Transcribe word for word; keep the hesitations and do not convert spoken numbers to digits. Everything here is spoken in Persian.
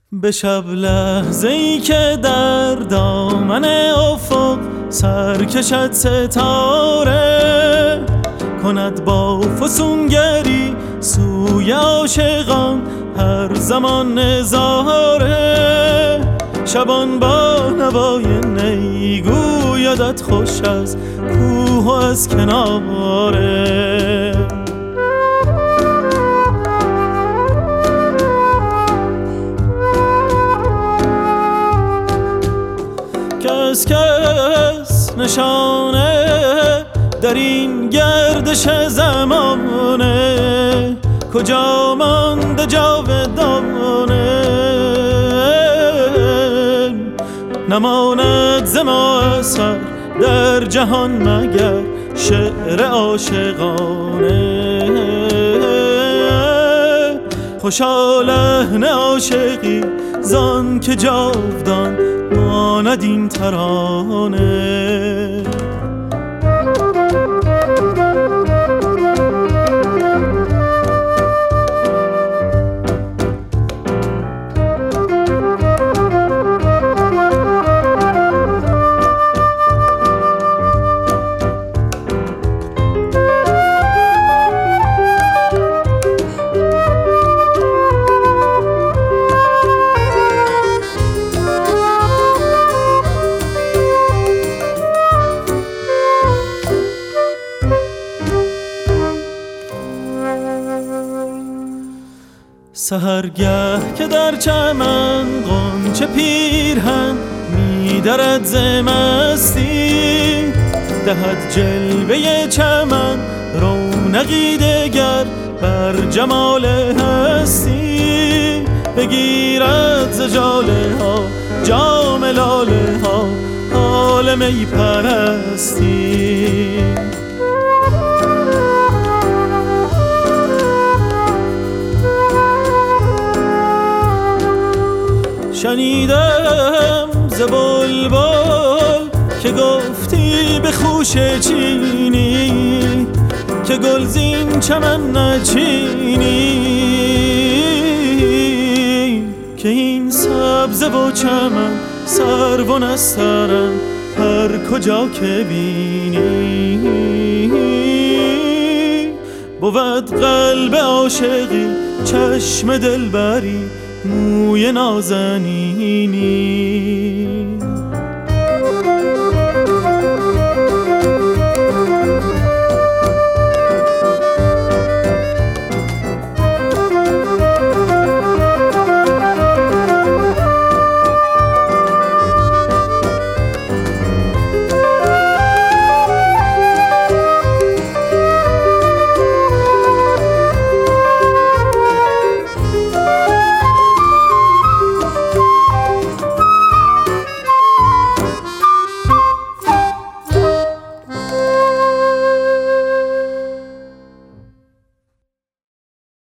به شب لحظه ای که در دامن افق سر کشد ستاره، کند با فسونگری سوی عاشقان هر زمان نظاره. شبان با نوای نی گویدت خوش از کوه و از کناره. کس کس نشانه در این گردش زمانه، کجا مانده جاودانه. نماند ز ما اثر در جهان مگر شعر عاشقانه. خوشا لحن عاشقی زان که جاودان ماند این ترانه. سحرگه که در چمن غنچه پیرهن می‌درد ز مستی، دهد جلوه چمن رونقی دگر بر جمال هستی. بگیرد ز ژاله ها جام لاله ها حال می پرستی. شنیدم ز بلبل که گفتی به خوشه چینی، که گلزین چمن نچینی. که این سبزه و چمن سرو و نسترن هر کجا که بینی. بود قلب عاشقی چشم دلبری موی نازنینی.